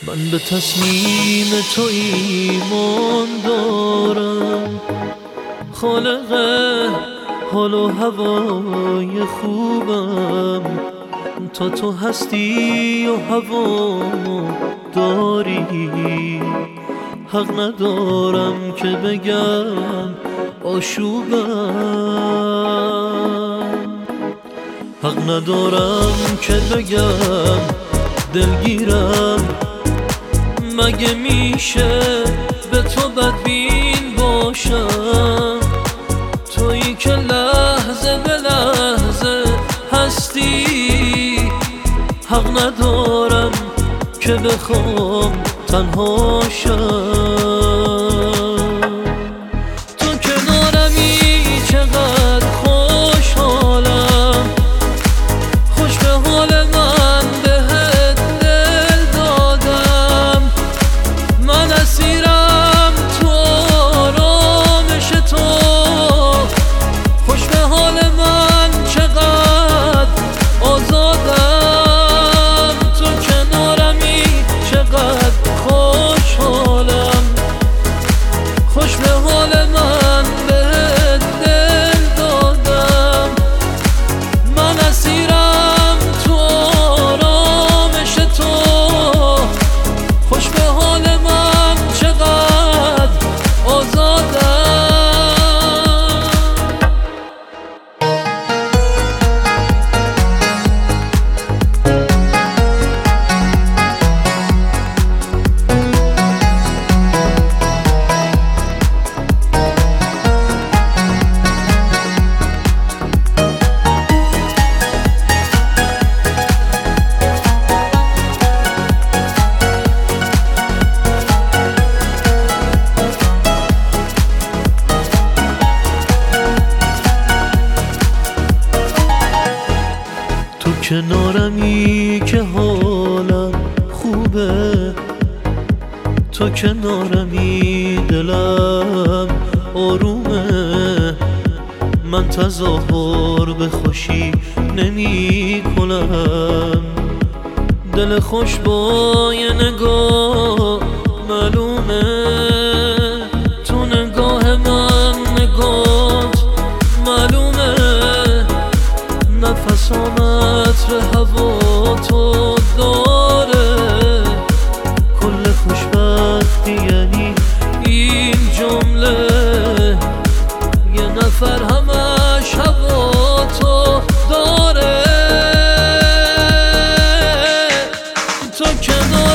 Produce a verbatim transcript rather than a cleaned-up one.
من به تصمیم تو ایمان دارم، خالق حال و هوای خوبم. تا تو هستی و هوامو داری، حق ندارم که بگم آشوبم، حق ندارم که بگم دلگیرم. مگه میشه به تو بدبین باشم؟ تویی که لحظه به لحظه هستی، حق ندارم که بخوام تنها شم. تو کنارمی چقدر خوشحالم، خوش به حال من بهت دل دادم. من اسیرم تو آرامش تو، خوش به حال من چقدر آزادم. تو کنارمی چقدر خوشحالم، خوش به حال من بهت دل دادم. من اسیرم تو آرامش تو، خوش به حال من چقدر آزادم. تو کنارمی که حالم خوبه، تو کنارمی دلم آرومه. من تظاهر به خوشی نمی کنم، دل خوش با یه نگاه معلومه. تو نگاه من نگات معلومه، نفسامت به هوا تو داره. کل خوشبختی یعنی این جمله، یه نفر همش هوا تو داره. تو کنار